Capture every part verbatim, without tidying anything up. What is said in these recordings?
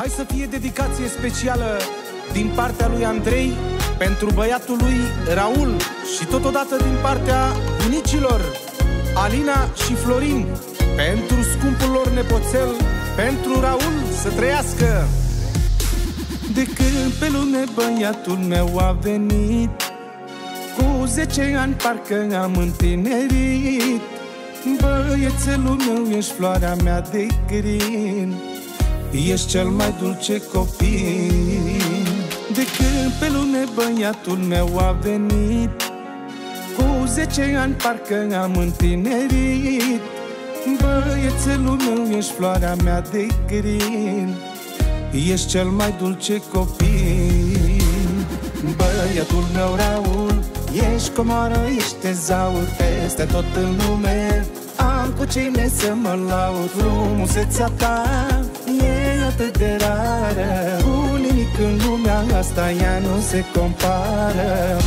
Hai să fie dedicație specială din partea lui Andrei pentru băiatul lui Raul și totodată din partea bunicilor Alina și Florin pentru scumpul lor nepoțel, pentru Raul, să trăiască. De când pe lume băiatul meu a venit, cu zece ani parcă am întinerit. Băiețelul meu, ești floarea mea de grin, ești cel mai dulce copil. De când pe lume băiatul meu a venit, cu zece ani parcă am întinerit. Băiețelul meu, ești floarea mea de grin, ești cel mai dulce copil. Băiatul meu Raul, ești comoară, ești tezaur, peste tot în lume am cu cine să mă laud. Frumusețea ta e atât de rară, cu nimic în lumea asta ea nu se compară.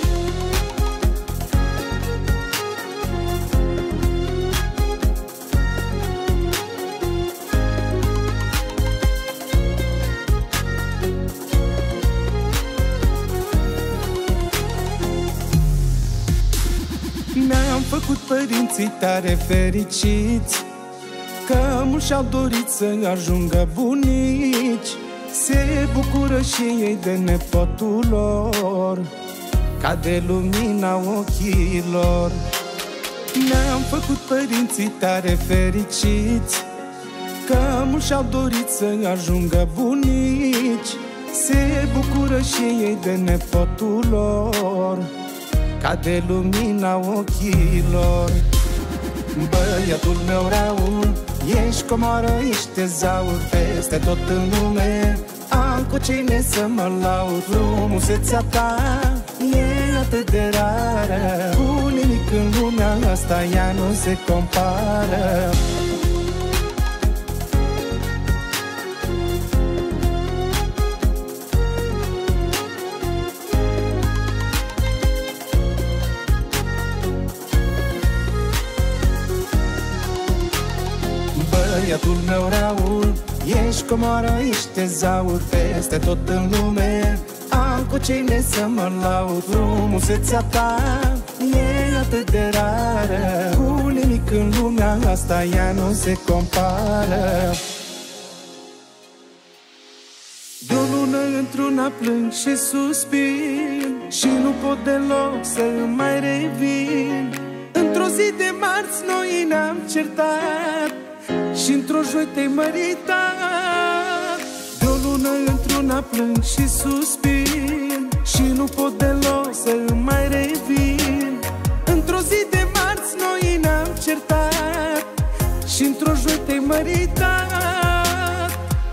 Mi-am făcut părinții tare fericiți, că mulți și-au dorit să ajungă bunici. Se bucură și ei de nepotul lor, ca de lumina ochilor. Mi-am făcut părinții tare fericiți, că mulți și-au dorit să ajungă bunici. Se bucură și ei de nepotul lor, ca de lumina ochilor. Băiatul meu Raul, ești comoară, ești tezaur, peste tot în lume am cu cine să mă laud. Frumusețea ta e atât de rară, cu nimic în lumea asta ea nu se compară. Băiatul meu Raul, ești comoară, ești tezaur, peste tot în lume am cu cine să mă laud. Frumusețea ta e atât de rară, cu nimic în lumea asta ea nu se compară. De o lună într-una plâng și suspin, și nu pot deloc să mai revin. Într-o zi de marți noi ne-am certat și într-o joi te-ai măritat. De o lună într-una plâng și suspin, și nu pot deloc să mai revin. Într-o zi de marți noi ne-am certat și într-o joi te-ai măritat.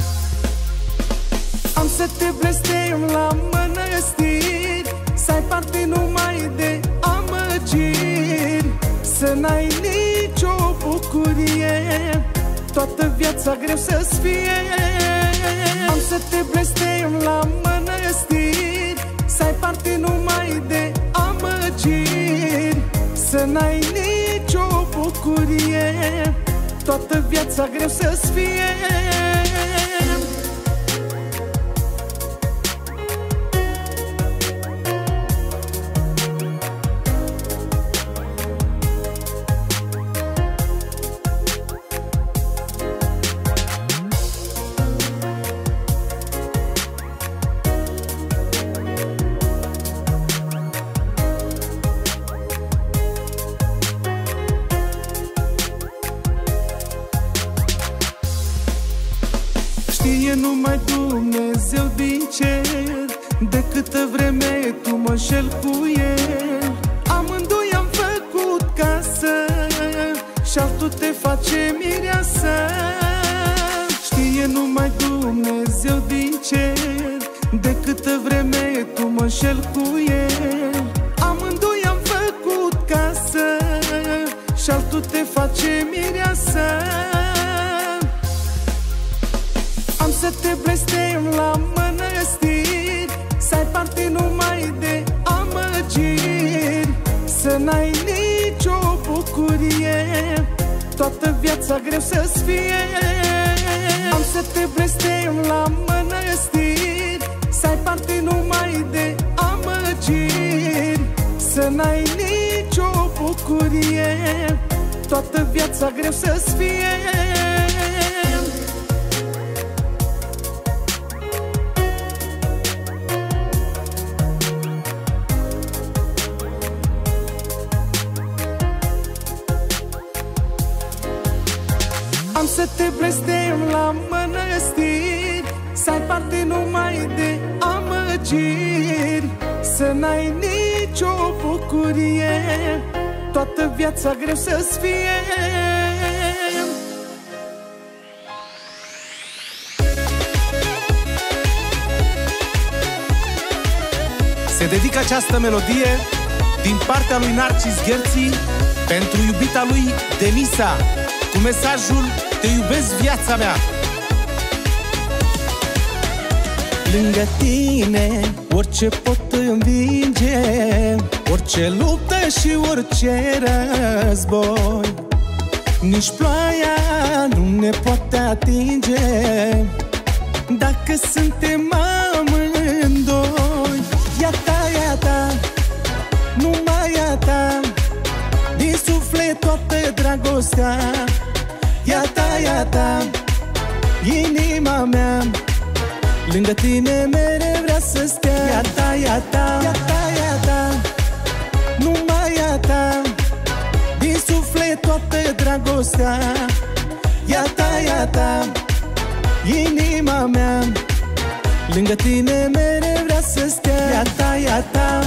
Am să te blestem la mănăstiri, să ai parte numai de amăgiri, să n-ai nicio bucurie, toată viața greu să-ți fie. Am să te blestem la mănăstiri, să ai parte numai de amăgiri, să n-ai nicio bucurie, toată viața greu să-ți fie. Știe numai Dumnezeu din cer de câtă vreme tu mă înșel cu el. Amândoi am făcut casă și altul te face mireasă. Știe numai Dumnezeu din cer de câtă vreme tu mă înșel cu el. Amândoi am făcut casă și altul te face mireasă. Am să te blestem la mănăstiri, să ai parte numai de amăgiri, să n-ai nicio bucurie, toată viața greu să-ți fie. Am să te blestem la mănăstiri, să ai parte numai de amăgiri, să n-ai nicio bucurie, toată viața greu să-ți fie. Am să te blestem la mănăstiri, să ai parte numai de amăgiri, să n-ai nicio bucurie, toată viața greu să-ți fie. Se dedică această melodie din partea lui Narcis Gherții pentru iubita lui Denisa, cu mesajul: te iubesc, viața mea. Lângă tine orice pot învinge, orice luptă și orice război, nici ploaia nu ne poate atinge dacă suntem amândoi. Ia ta, ia ta, numai ia ta, din suflet toată dragostea. Ia ta, ia ta, inima mea, lângă tine mereu vrea să stea. Ia ta, ia ta, ia ta, ia ta, numai ia ta, din suflet toată dragostea. Ia ta, ia ta, inima mea, lângă tine mereu vrea să stea. Ia ta, ia ta.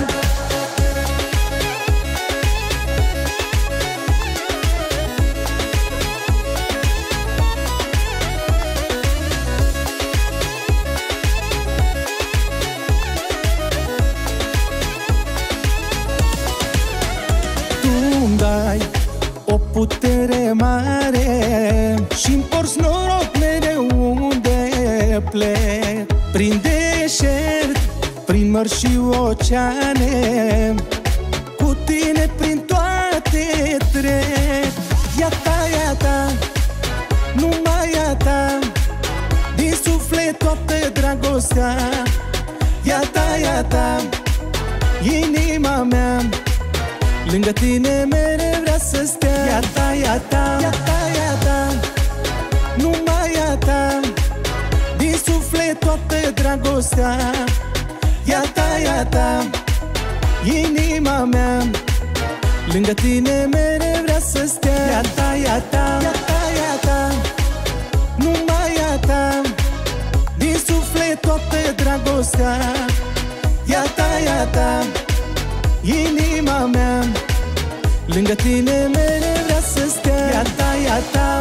Dai o putere mare și-mi porți noroc mereu unde plec, prin deșert, prin mări și oceane, cu tine prin toate trec. Ia ta, ia ta, numai ia ta, din suflet toată dragostea. Ia ta, ia ta, inima mea, lângă tine mereu vrea să stea. Ia ta, ia ta, ia ta, ia ta, numai ia ta, din suflet toată dragostea. Ia ta, ia ta, inima mea, lângă tine mereu vrea să stea. Ia ta, ia ta, ia ta, ia ta, numai ia ta, din suflet toată dragostea. Ia ta, ia ta, inima mea, lângă tine mereu vrea să stea. Ia ta, ia ta.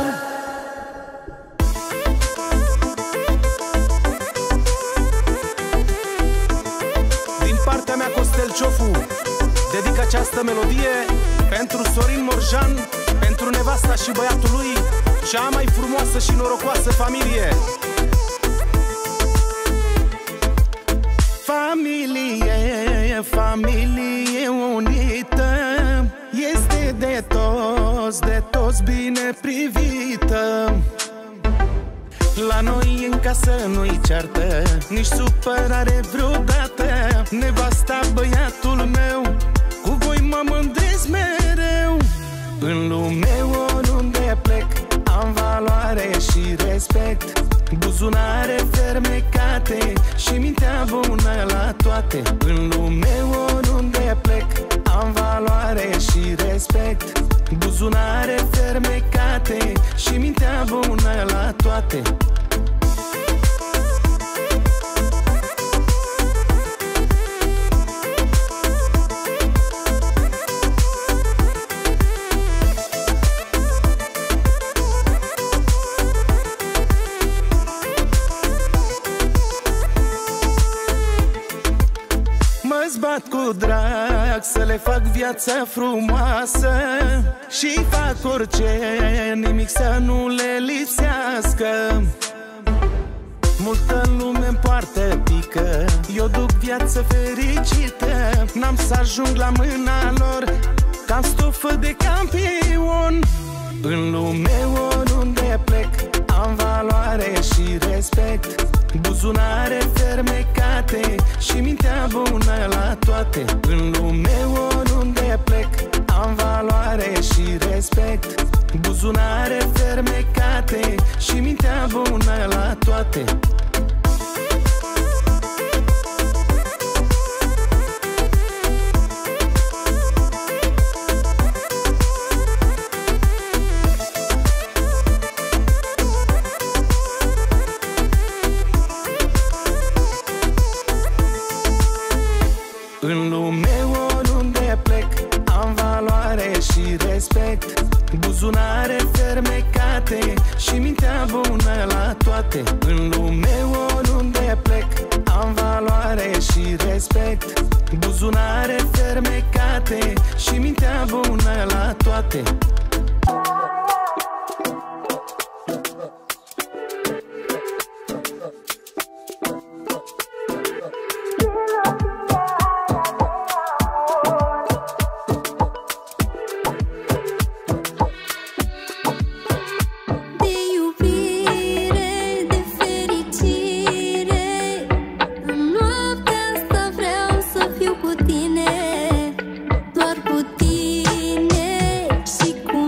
Din partea mea, Costel Ciofu, dedic această melodie pentru Sorin Morjan, pentru nevasta și băiatul lui, cea mai frumoasă și norocoasă familie. Familie, familie unită, este de toți, de toți bine privită. La noi în casă nu-i ceartă, nici supărare vreodată. Nevasta, băiatul meu, cu voi mă mândresc mereu. În lume oriunde plec, am valoare și respect, buzunare fermecate și mintea bună la toate. În lume oriunde plec, am valoare și respect, buzunare fermecate și mintea bună la toate. Mă-ți bat cu drag să le fac viața frumoasă și fac orice, nimic să nu le lipsească. Multă lume-mi poartă pică, eu duc viață fericită. N-am să ajung la mâna lor ca stofă de campion. În lume oriunde plec, am valoare valoare și respect, buzunare fermecate și mintea bună la toate. În lume oriunde plec, am valoare și respect, buzunare fermecate și mintea bună la toate. În lume oriunde plec, am valoare și respect, buzunare fermecate și mintea bună la toate. În lume oriunde plec, am valoare și respect, buzunare fermecate și mintea bună la toate. Doar cu tine și cu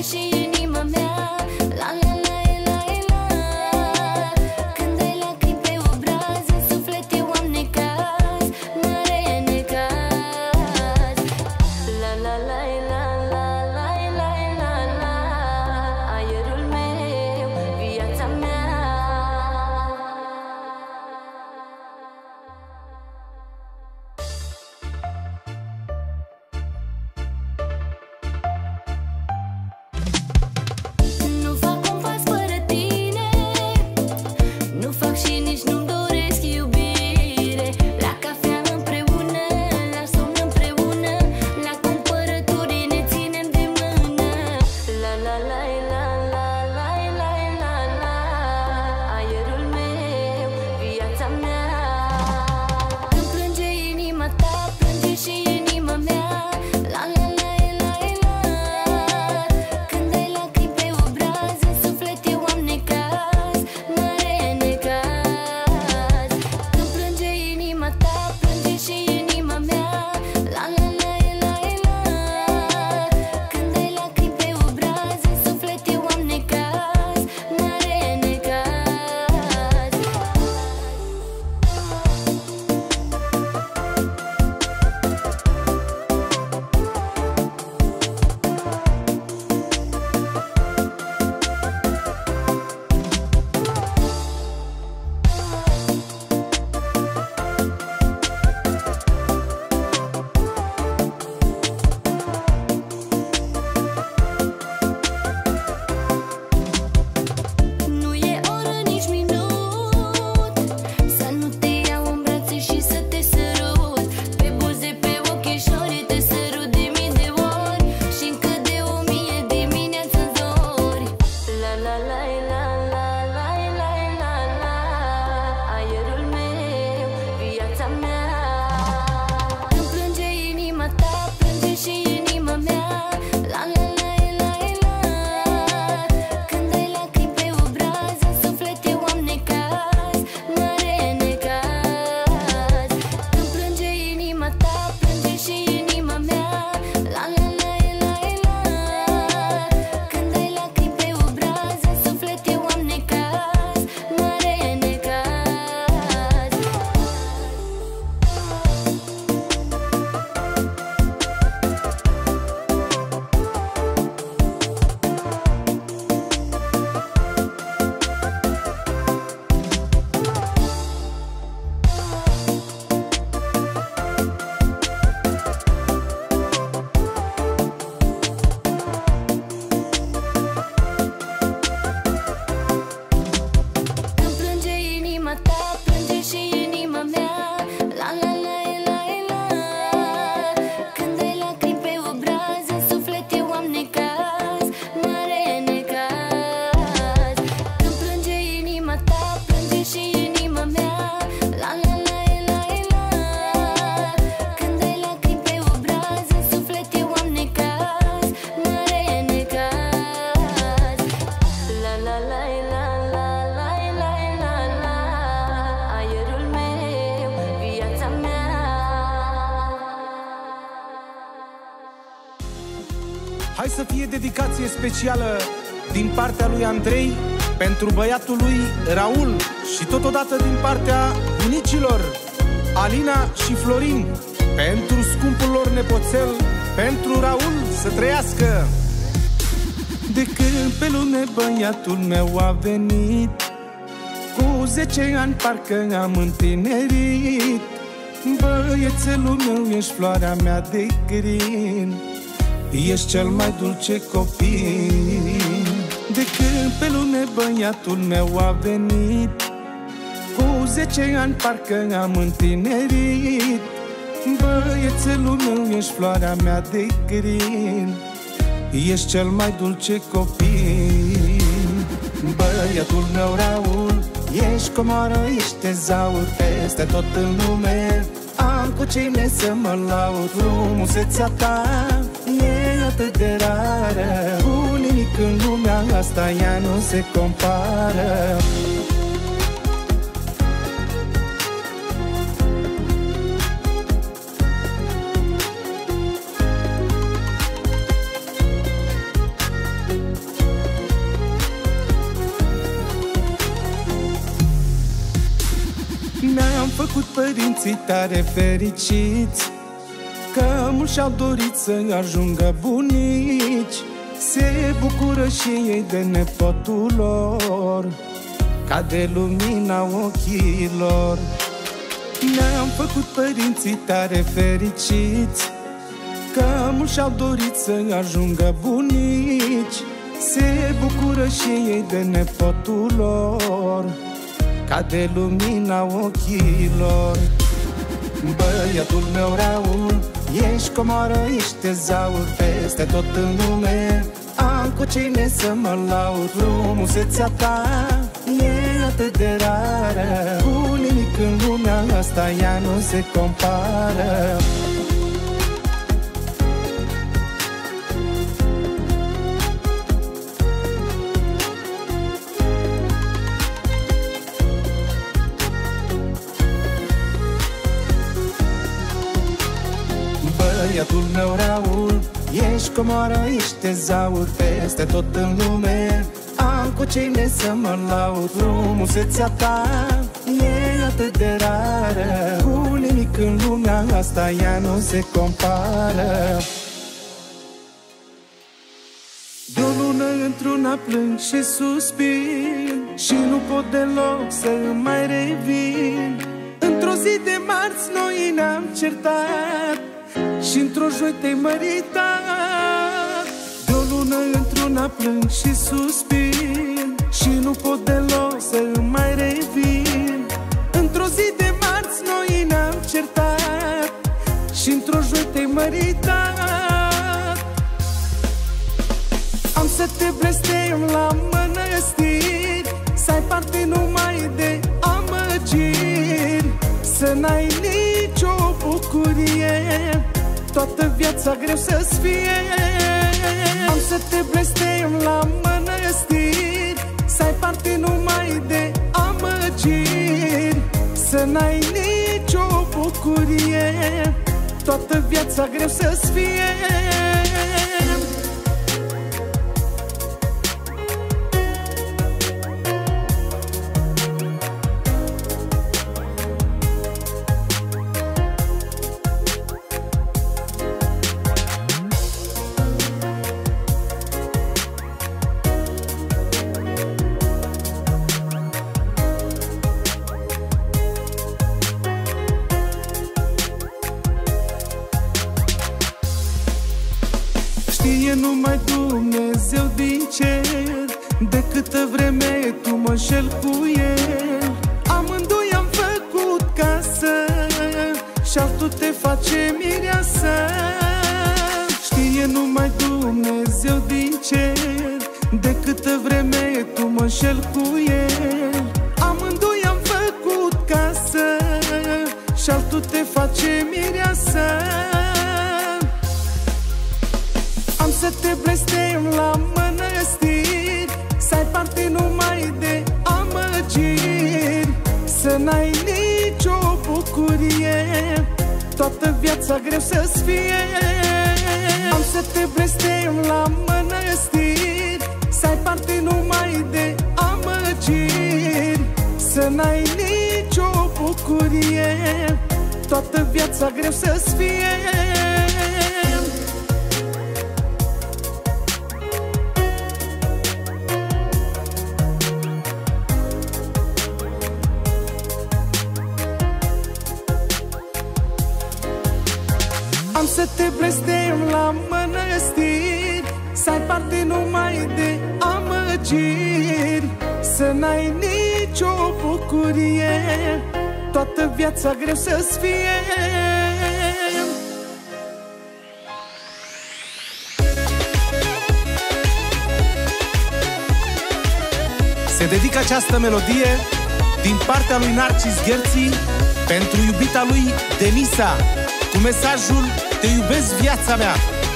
Hai să fie dedicație specială din partea lui Andrei pentru băiatul lui Raul și totodată din partea bunicilor Alina și Florin, pentru scumpul lor nepoțel, pentru Raul, să trăiască. De când pe lume băiatul meu a venit, cu zece ani parcă am întinerit. Băiețelul meu, ești floarea mea de crin, ești cel mai dulce copil. De când pe lume băiatul meu a venit, cu zece ani parcă am întinerit. Băiețelul meu, ești floarea mea de crin, ești cel mai dulce copil. Băiatul meu Raul, ești comoară, ești tezaur, peste tot în lume am cu cine să mă laud. Frumusețea ta e atât de rară, cu nimic în lumea asta ea nu se compară. făcut părinții tare fericiți, că mulți și-au dorit să ajungă bunici. Se bucură și ei de nepotul lor, ca de lumina ochilor. Ne-am făcut părinții tare fericiți, că mulți și-au dorit să ajungă bunici. Se bucură și ei de nepotul lor, ca de lumina ochilor. Băiatul meu Raul, ești comoară, ești tezaur, peste tot în lume am cu cine să mă laud. Frumusețea ta e atât de rară, cu nimic în lumea asta ea nu se compară. Băiatul meu Raul, ești comoară, ești tezaur, peste tot în lume am cu cine să mă laud. Frumusețea ta e atât de rară, cu nimic în lumea asta ea nu se compară. De o lună într-una plâng și suspin, și nu pot deloc să îmi mai revin. Într-o zi de marți noi ne-am certat și într-o joi te-ai măritat. De o lună într-una plâng și suspin, și nu pot deloc să îmi mai revin. Într-o zi de marți noi ne-am certat și într-o joi te-ai măritat. Am să te blestem la mănăstiri, să ai parte numai de amăgiri, să n-ai nicio bucurie, toată viața greu să-ți fie. Am să te blestem la mănăstiri, să ai parte numai de amăgiri, să n-ai nicio bucurie, toată viața greu să-ți fie. Știe numai Dumnezeu din cer de câtă vreme tu mă înșel cu el. Amândoi am făcut casă și altul te face mireasă. Știe numai Dumnezeu din cer de câtă vreme tu mă înșel cu el. Amândoi am făcut casă și altul te face mireasă. Am să te blestem la mănăstiri, să ai parte numai de amăgiri, să n-ai nicio bucurie, toată viața greu să-ți fie. Am să te blestem la mănăstiri, să ai parte numai de amăgiri, să n-ai nicio bucurie, toată viața greu să-ți fie. Am să te blestem la mănăstiri, să ai parte numai de amăgiri, să n-ai nicio bucurie, toată viața greu să-ți fie. Se dedică această melodie din partea lui Narcis Gherții pentru iubita lui Denisa, cu mesajul: te iubesc, viața mea.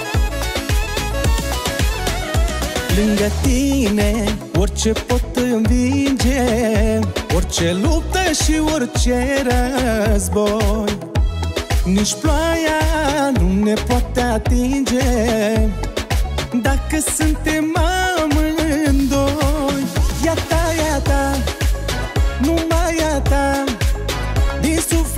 Lângă tine orice pot învinge, orice luptă și orice război. Nici ploaia nu ne poate atinge dacă suntem amândoi. Ia ta, ia ta, numai ia ta, din suflet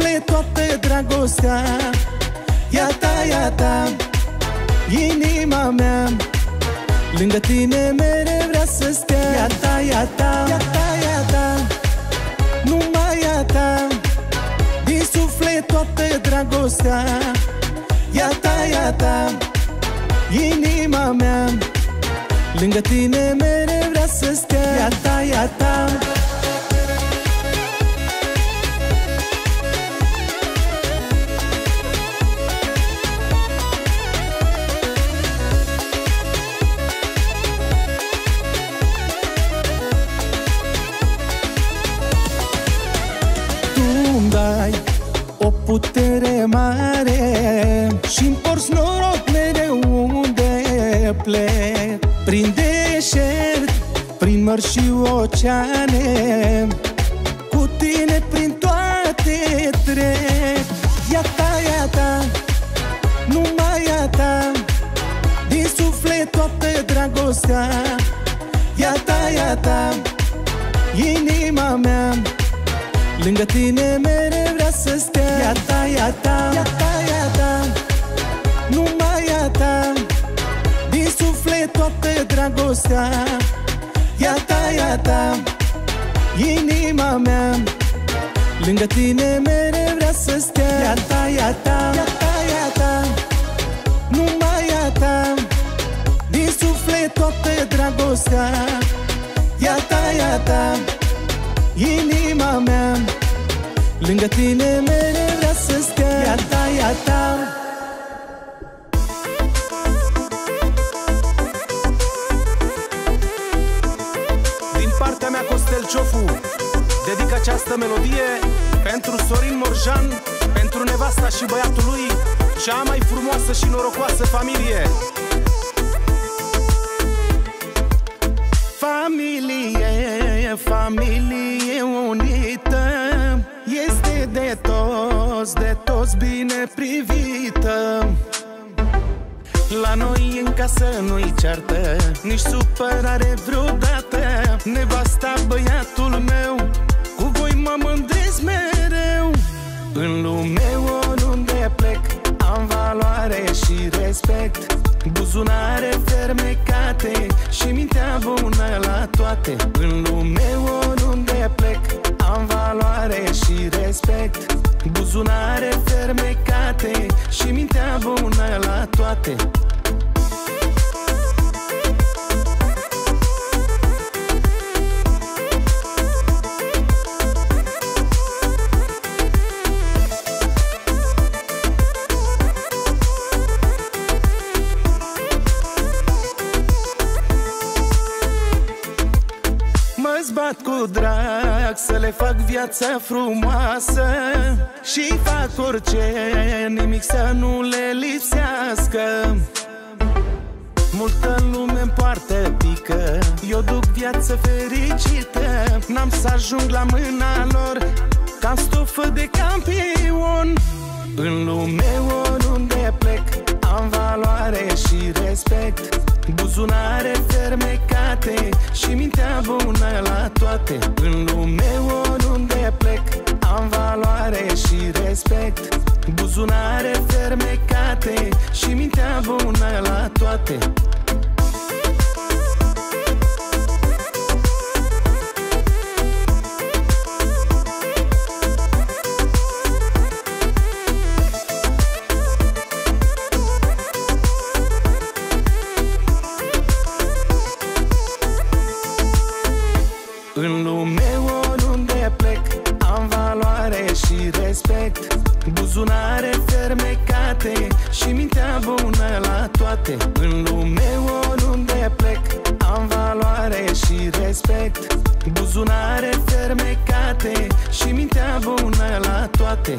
dragostea. Ia ta, ia ta, inima mea, lângă tine mereu vrea să stea. Ia ta, ia ta, ia ta, ia ta, numai ia ta, din suflet toată dragostea. Ia ta, ia ta, inima mea, lângă tine mereu vrea să stea. Ia ta, ia ta. Tu-mi dai o putere mare și-mi porți noroc mereu unde plec. Prin deșert, prin mări și oceane, cu tine prin toate trec. Ia ta, ia ta, numai ia ta, din suflet toată dragostea. Ia ta, ia ta, inima mea, lângă tine mereu vrea să stea. Ia ta, ia ta, ia ta, ia ta, numai ia ta, din suflet toată dragostea. Ia ta, ia ta, inima mea, lângă tine mereu vrea să stea. Ia ta, ia ta, ia ta, ia ta, numai ia ta, din suflet toată dragostea. Ia ta, ia ta, inima mea, lângă tine mereu vrea să stea. Ia ta, ia ta. Din partea mea, Costel Ciofu, dedic această melodie pentru Sorin Morjan, pentru nevasta și băiatul lui, cea mai frumoasă și norocoasă familie. Familie, familie unită, este de toți, de toți bine privită. La noi în casă nu-i ceartă, nici supărare vreodată. Nevasta, băiatul meu, cu voi mă mândresc mereu. În lume oriunde plec, am valoare și respect, buzunare fermecate și mintea bună la toate. În lume oriunde plec, am valoare și respect, buzunare fermecate și mintea bună la toate. Mă-ți bat cu drag să le fac viața frumoasă și fac orice, nimic să nu le lipsească. Multă lume-mi poartă pică, eu duc viață fericită. N-am să ajung la mâna lor ca stofă de campion. În lume oriunde plec, am valoare și respect, buzunare fermecate și mintea bună la toate. În lume oriunde plec, am valoare și respect, buzunare fermecate și mintea bună la toate. În lume oriunde plec, am valoare și respect, buzunare fermecate și mintea bună la toate. În lume oriunde plec, am valoare și respect, buzunare fermecate și mintea bună la toate.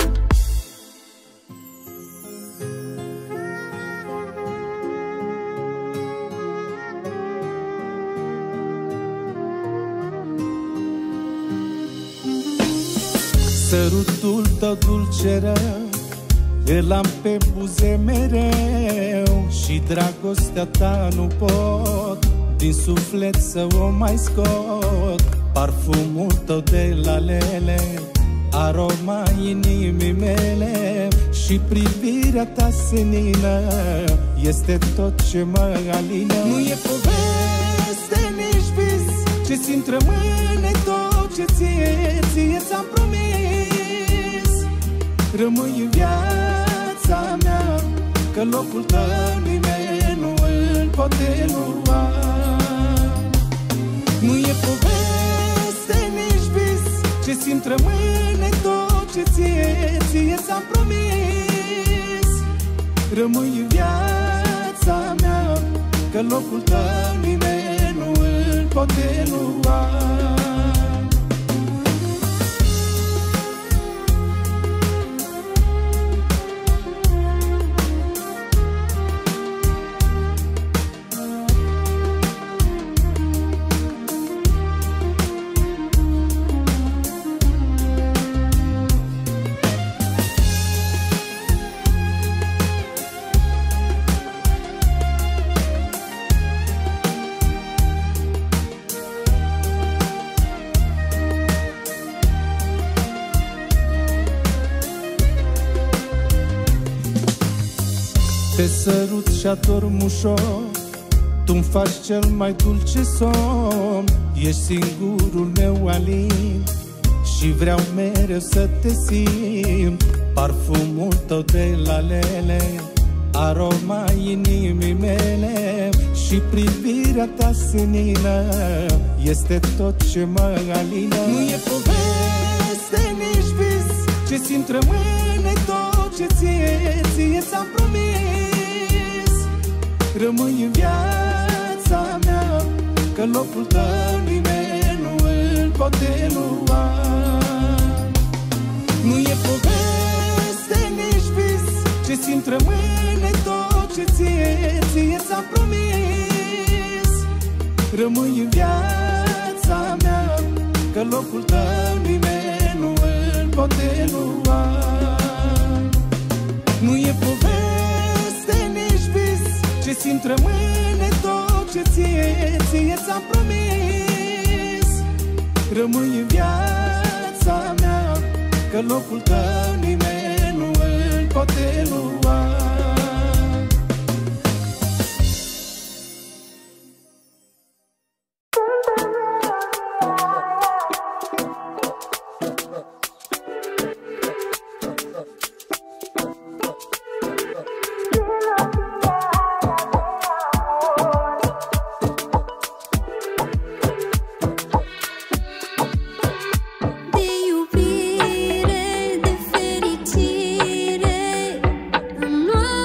Sărutul tău dulce rău îl am pe buze mereu, și dragostea ta nu pot din suflet să o mai scot. Parfumul tău de lalele aroma inimii mele și privirea ta senină este tot ce mă alină. Nu e poveste, nici vis, ce simt rămâne tot ce ție, ție ți-am promis. Rămâi în viața mea, că locul tău nimeni nu îl poate lua. Nu e poveste, nici vis, ce simt rămâne tot ce ție, ție ți-am promis. Rămâi în viața mea, că locul tău nimeni nu îl poate lua. Te sărut și adorm ușor, tu-mi faci cel mai dulce somn. Ești singurul meu alin și vreau mereu să te simt. Parfumul tău de lalele, aroma inimii mele și privirea ta senină este tot ce mă alină. Nu e poveste, nici vis, ce simt rămâne tot ce ție, ție ți-am promis. Rămâi în viața mea, că locul tău nimeni nu îl poate lua. Nu e poveste, nici vis, ce simt rămâne tot ce ție, ție ți-am promis. Rămâi în viața mea, că locul tău nimeni nu îl poate lua. Nu e poveste, nici vis, ce simt rămâne tot ce ție, ție ți-am promis. Rămâi în viața mea, că locul tău nimeni nu îl poate lua. No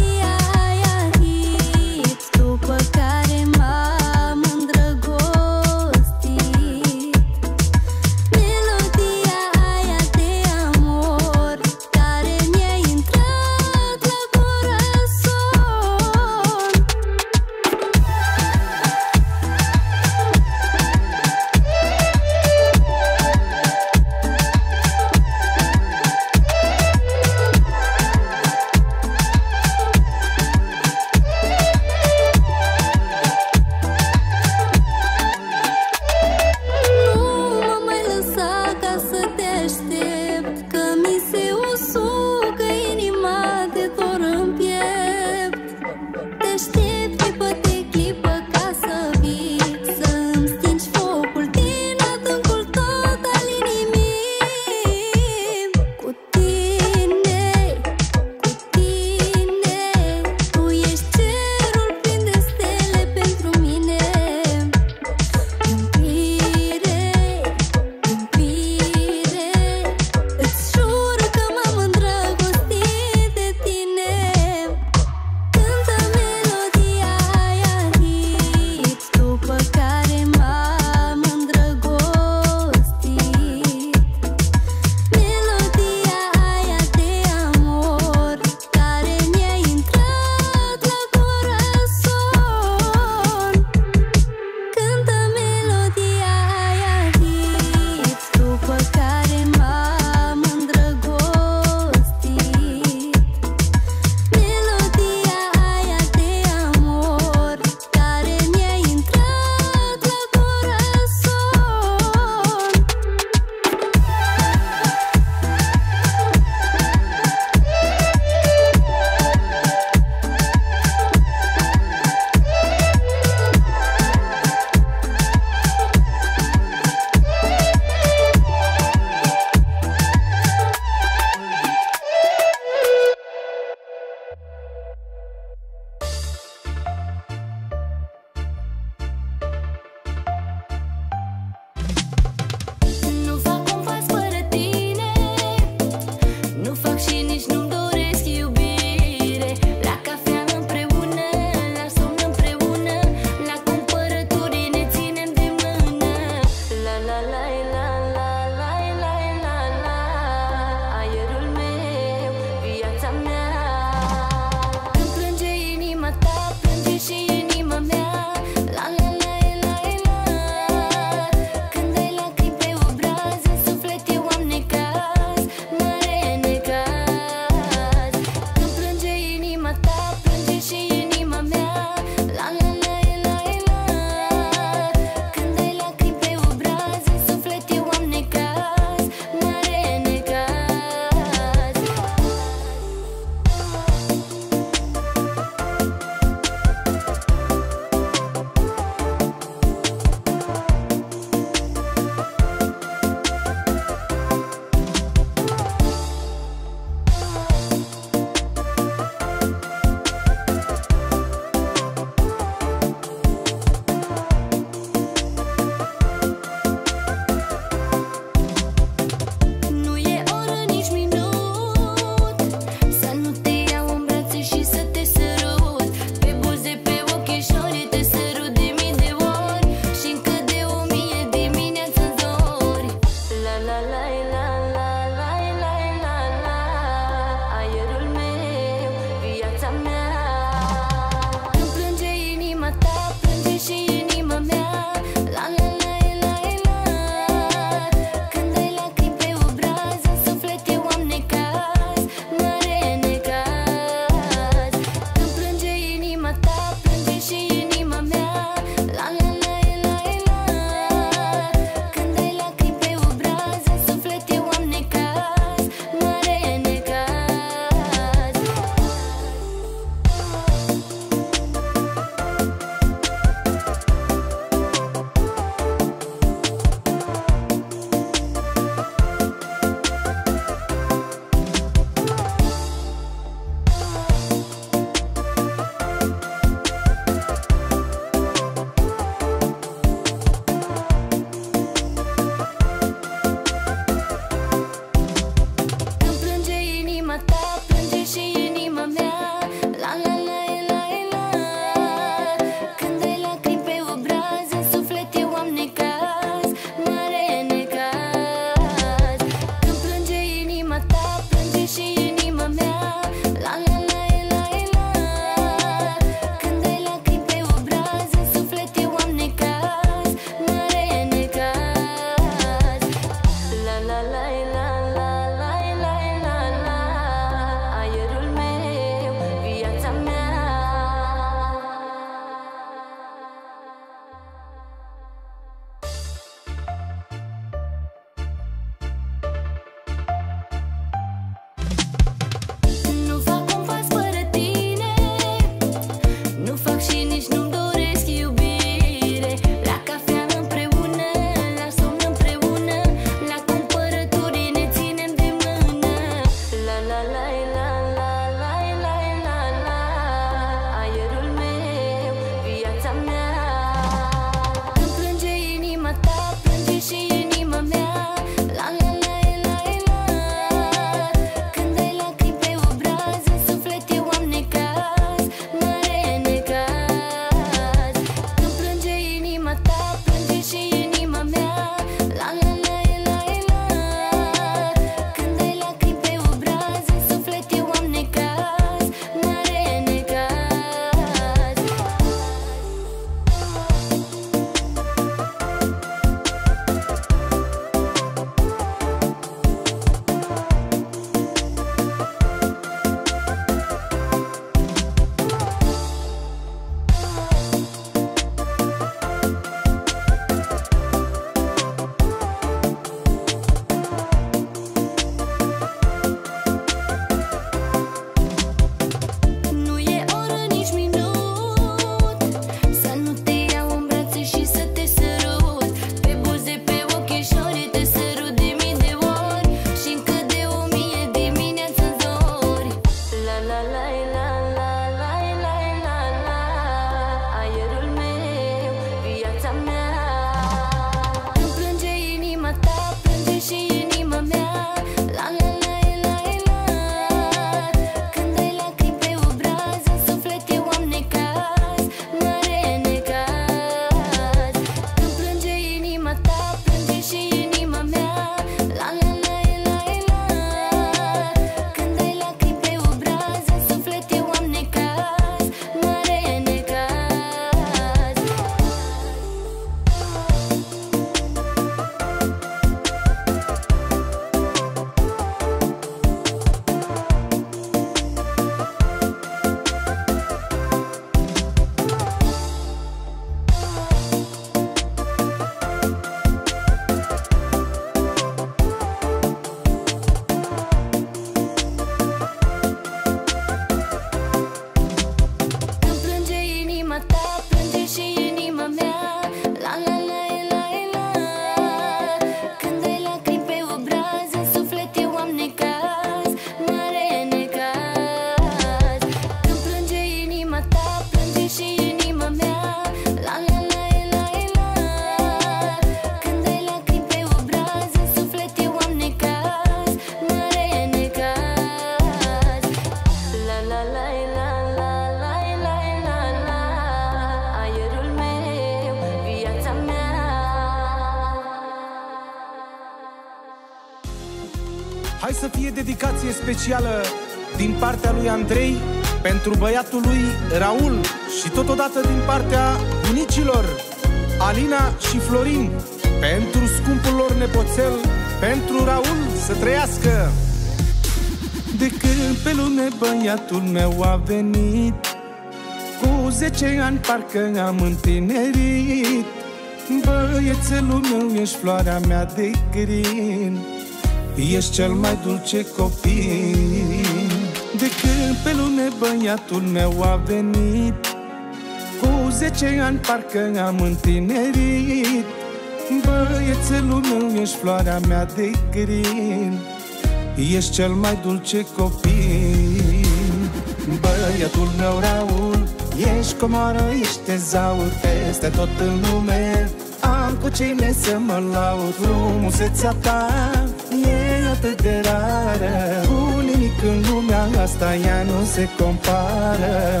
dedicație specială din partea lui Andrei pentru băiatul lui Raul și totodată din partea bunicilor Alina și Florin, pentru scumpul lor nepoțel, pentru Raul, să trăiască. De când pe lume băiatul meu a venit, cu zece ani parcă am întinerit. Băiețelul meu, ești floarea mea de crin, ești cel mai dulce copil. De când pe lume băiatul meu a venit, cu zece ani parcă am întinerit. Băiețelul meu, ești floarea mea de crin, ești cel mai dulce copil. Băiatul meu Raul, ești comoară, ești tezaur, peste tot în lume am cu cine să mă laud. Frumusețea ta e atât de rară, cu nimic în lumea asta ea nu se compară.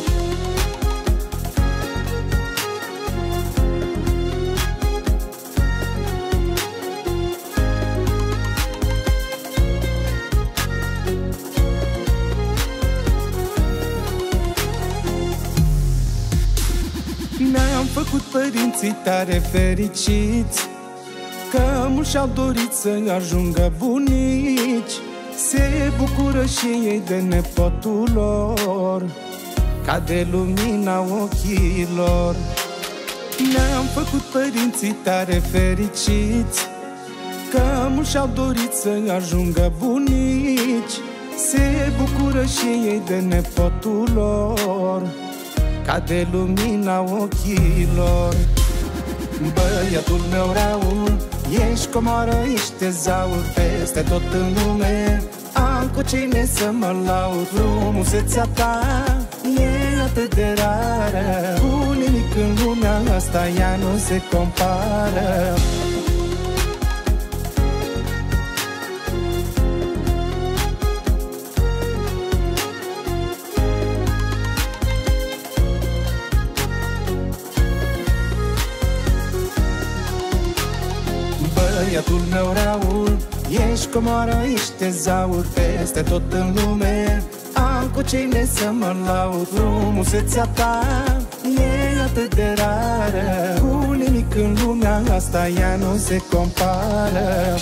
Mi-am făcut părinții tare fericiți, că mulți și-au dorit să ajungă bunici. Se bucură și ei de nepotul lor, ca de lumina ochilor. Mi-am făcut părinții tare fericiți, că mulți și-au dorit să ajungă bunici. Se bucură și ei de nepotul lor, ca de lumina ochilor. Băiatul meu Raul, ești comoară, ești tezaur, peste tot în lume am cu cine să mă laud. Frumusețea ta e atât de rară, cu nimic în lumea asta ea nu se compară. Băiatul meu Raul, ești comoară, ești tezaur, peste tot în lume am cu cine să mă laud. Frumusețea ta e atât de rară, cu nimic în lumea asta ea nu se compară.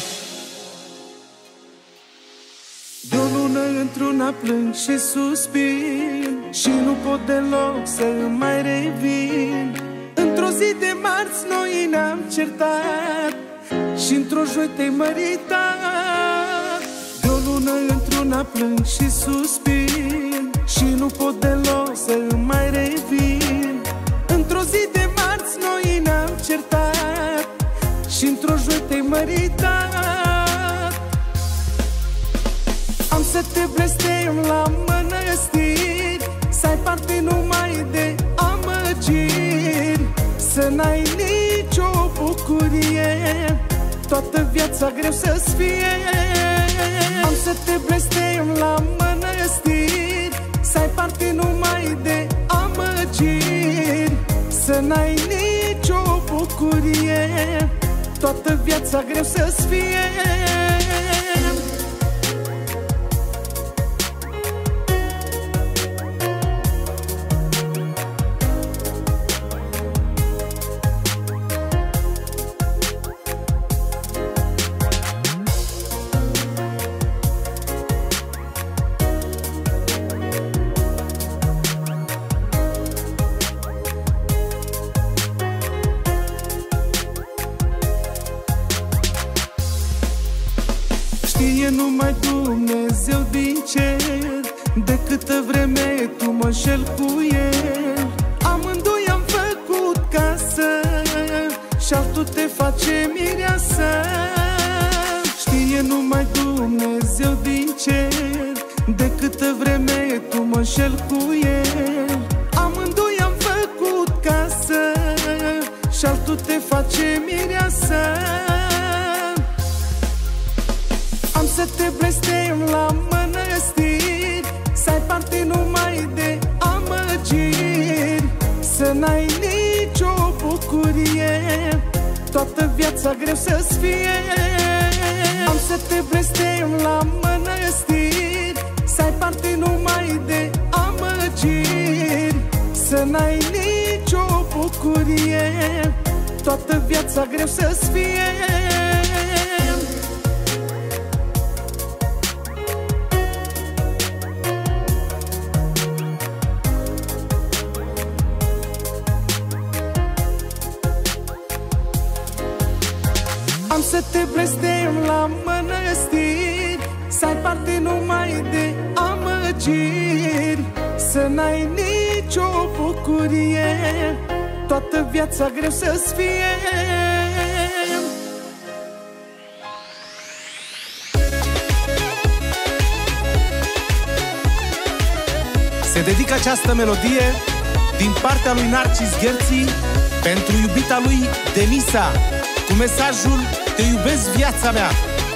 De o lună într-una plâng și suspin, și nu pot deloc să mai revin. Într-o zi de marți noi ne-am certat și într-o joi te-ai măritat. De o lună într-una plâng și suspin, și nu pot deloc să mai revin. Într-o zi de marți noi ne-am certat și într-o joi te-ai măritat. Am să te blestem la mănăstiri, să ai parte numai de amăgiri, să n-ai nicio bucurie, toată viața greu să-ți fie. Am să te blestem la mănăstiri, să ai parte numai de amăgiri, să n-ai nicio bucurie, toată viața greu să-ți fie. Știe numai Dumnezeu din cer de câtă vreme tu mă înșel cu el. Amândoi am făcut casă și altul te face mireasă. Știe numai Dumnezeu din cer de câtă vreme tu mă înșel cu el. Amândoi am făcut casă și altul te face mireasă. Am să te blestem la mănăstiri, să ai parte numai de amăgiri, să n-ai nicio bucurie, toată viața greu să-ți fie. Am să te blestem la mănăstiri, toată viața greu să-ți fie. Am să te blestem la mănăstiri, să ai parte numai de amăgiri, să n-ai nicio bucurie, toată viața greu să-ți fie. Se dedică această melodie din partea lui Narcis Gherții pentru iubita lui Denisa, cu mesajul: te iubesc, viața mea.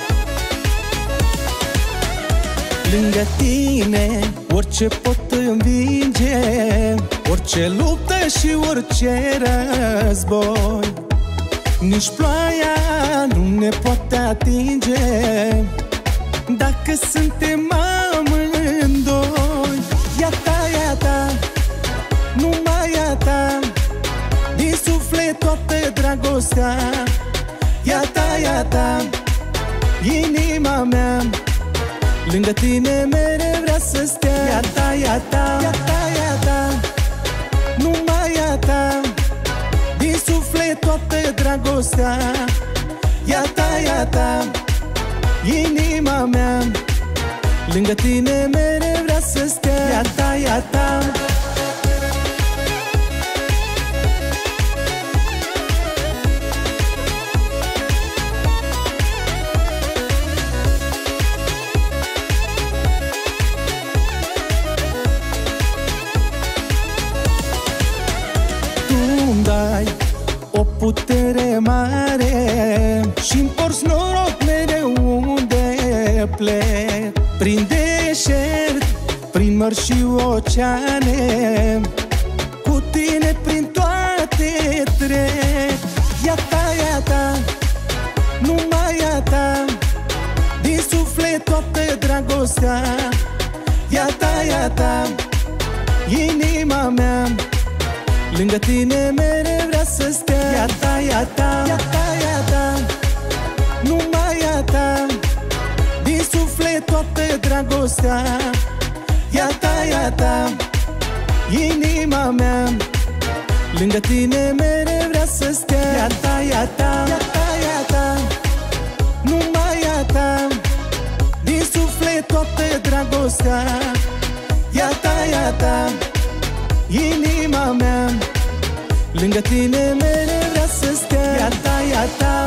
Lângă tine orice pot învinge, orice luptă și orice război. Nici ploaia nu ne poate atinge dacă suntem amândoi. Ia ta, ia ta, numai ia ta, din suflet toată dragostea. Ia ta, ia ta, inima mea, lângă tine mereu vrea să stea. Ia ta, ia ta, ia ta, ia ta, numai ia ta, din suflet toată dragostea. Ia ta, ia ta, inima mea, lângă tine mereu vrea să stea. Ia ta, ia ta. Dai o putere mare și-mi porți noroc mereu unde plec. Prin deșert, prin mări și oceane, cu tine prin toate trec. Ia ta, ia ta, numai ia ta, din suflet toată dragostea. Ia ta, ia ta, inima mea, lângă tine mereu vrea să stea. Ia ta, ia ta, ia ta, ia ta, numai ia ta, din suflet toată dragostea. Ia ta, ia ta, inima mea, lângă tine mereu vrea să stea. Ia ta, ia ta, ia ta, ia ta, numai ia ta, din suflet toată dragostea. Ia ta, ia ta, inima mea, lângă tine mereu vrea să stea. Ia ta, ia ta.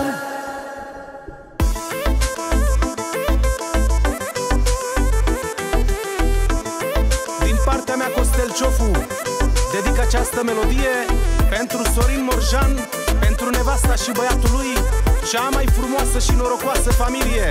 Din partea mea, Costel Ciofu, dedic această melodie pentru Sorin Morjan, pentru nevasta și băiatul lui, cea mai frumoasă și norocoasă familie.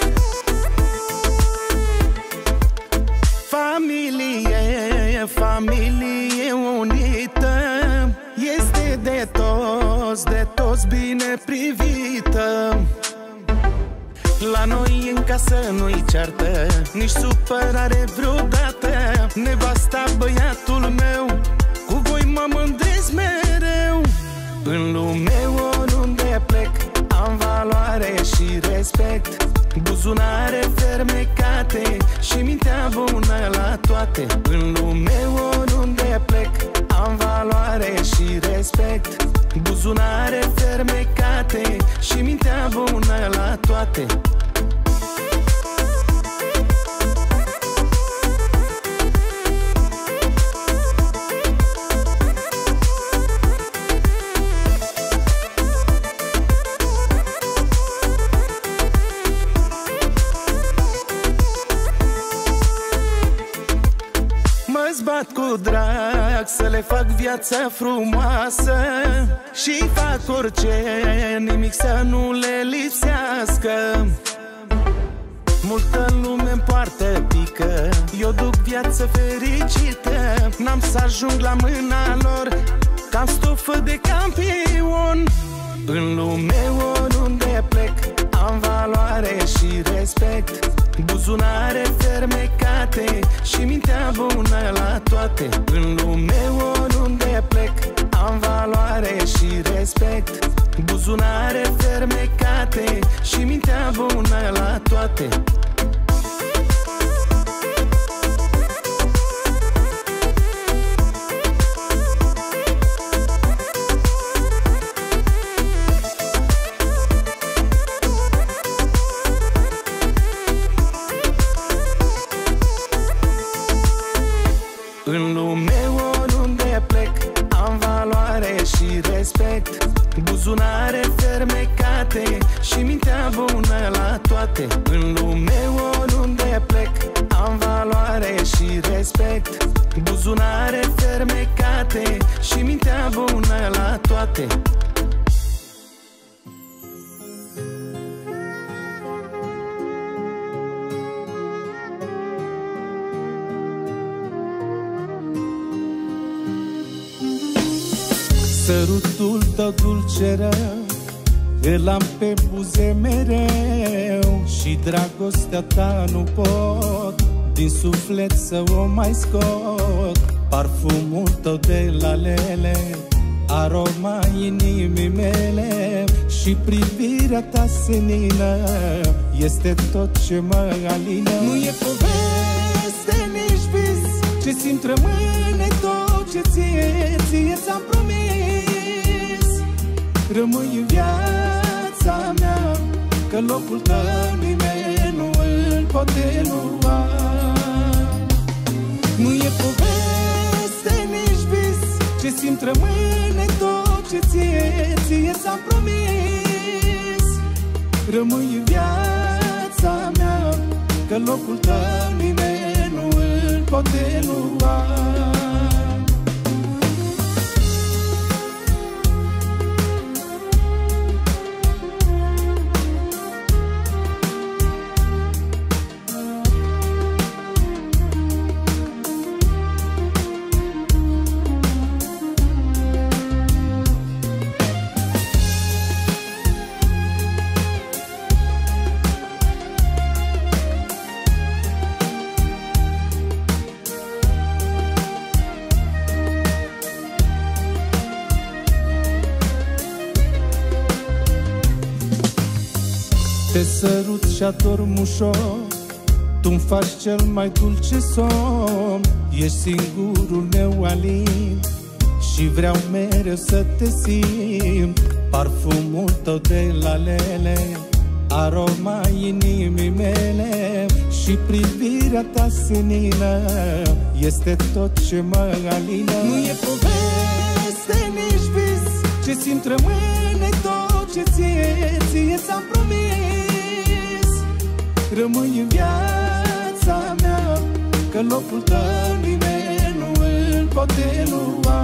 Familie, familie unită, este de toți, de toți bine privită. La noi în casă nu-i ceartă, nici supărare vreodată. Nevasta, băiatul meu, cu voi mă mândresc mereu. În lume oriunde plec, am valoare și respect, buzunare fermecate și mintea bună la toate. În lume oriunde plec, am valoare și respect, buzunare fermecate și mintea bună la toate. Mă-ți bat cu drag să le fac viața frumoasă și fac orice, nimic să nu le lipsească. Multă lume-mi poartă pică, eu duc viață fericită. N-am să ajung la mâna lor ca stofă de campion. În lume oriunde plec, am valoare și respect, buzunare fermecate și mintea bună la toate. În lume oriunde plec, am valoare și respect, toate. În lume oriunde plec, am valoare și respect, buzunare fermecate și mintea bună la toate. În lume oriunde plec, am valoare și respect, buzunare fermecate și mintea bună la toate. Sărutul tău dulce rău îl am pe buze mereu, și dragostea ta nu pot din suflet să o mai scot. Parfumul tău de lalele, aroma inimii mele, și privirea ta senină este tot ce mă alină. Nu e poveste, nici vis, ce simt rămâne tot ce ție, ție ți-am promis. Rămâi în viața mea, că locul tău nimeni nu îl poate lua. Nu e poveste, nici vis, ce simt rămâne tot ce ție, ție ți-am promis. Rămâi în viața mea, că locul tău nimeni nu îl poate lua. Te sărut și adorm ușor, tu-mi faci cel mai dulce somn. Ești singurul meu alin și vreau mereu să te simt. Parfumul tău de lalele, aroma inimii mele, și privirea ta senină este tot ce mă alină. Nu e poveste, nici vis, ce simt rămâne tot ce ție, ție ți-am promis. Rămâi în viața mea, că locul tău nimeni nu îl poate lua.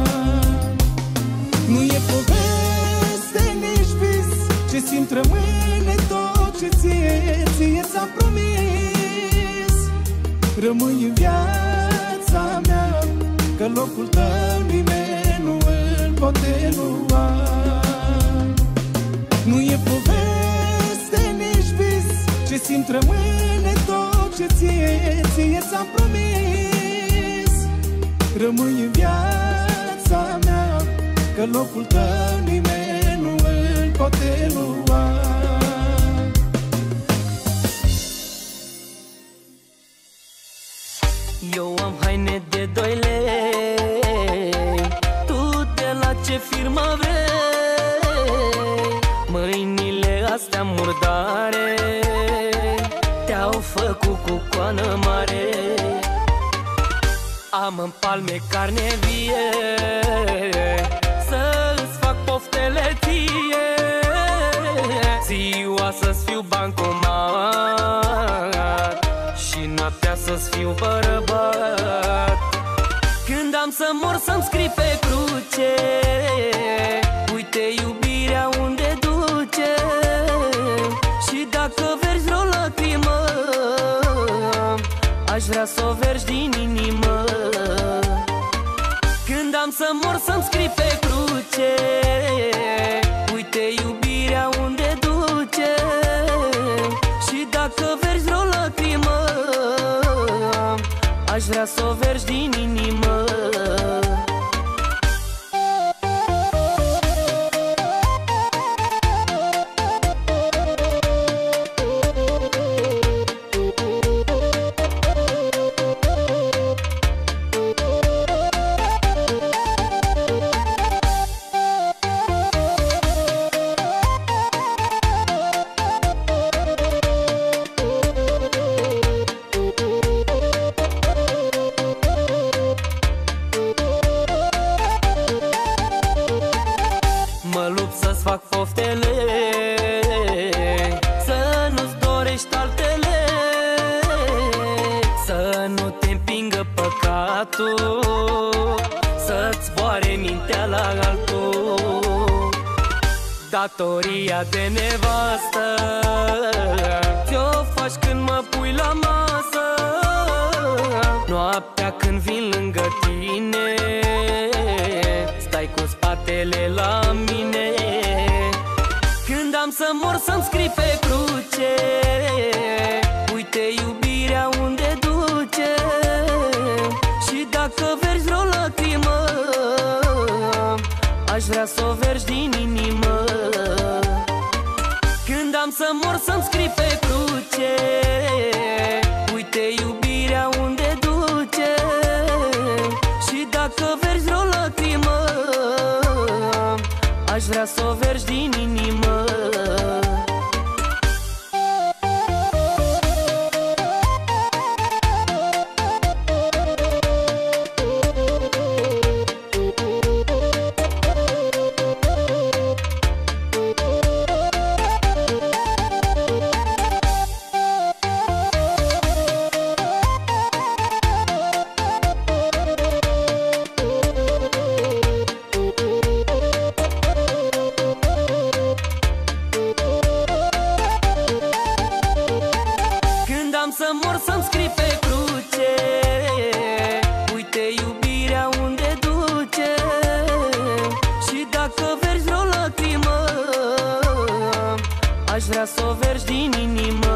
Nu e poveste, nici vis, ce simt rămâne tot ce ție, ție ți-am promis. Rămâi în viața mea, că locul tău nimeni nu îl poate lua. Nu e poveste, nici vis, ce simt rămâne tot ce ție, ție ți-am promis. Rămâi în viața mea, că locul tău nimeni nu îl poate lua. Eu am haine de doi lei, tu de la ce firmă vrei? Mâinile astea murdare te-au făcut cu coană mare. Am în palme carne vie, să-ți fac poftele ție. Ziua să-ți fiu bancomat și noaptea să-ți fiu bărbat. Când am să mor să-mi scrii pe cruce, uite iubirea unde duce. Și dacă vergi vreo lacrimă, aș vrea să o vergi din inimă. Când am să mor să-mi scrii pe cruce, uite iubirea unde duce. Și dacă vergi vreo lacrimă, aș vrea să o vergi din inimă. păcatul să-ți zboare mintea la altul. Datoria de nevastă ți-o faci când mă pui la masă, noaptea când vin lângă tine stai cu spatele la mine. Când am să mor să-mi scrii pe cruce, uite iubirea unde duce. Și dacă vergi vreo lacrimă, aș vrea să o vergi din inimă. Când am să mor să-mi scrii pe cruce, uite iubirea unde duce. Și dacă vergi vreo lacrimă, aș vrea să o vergi din inimă. Să mor să-mi scrii pe cruce, uite iubirea unde duce. Și dacă vergi vreo lacrimă, aș vrea să o vergi din inimă.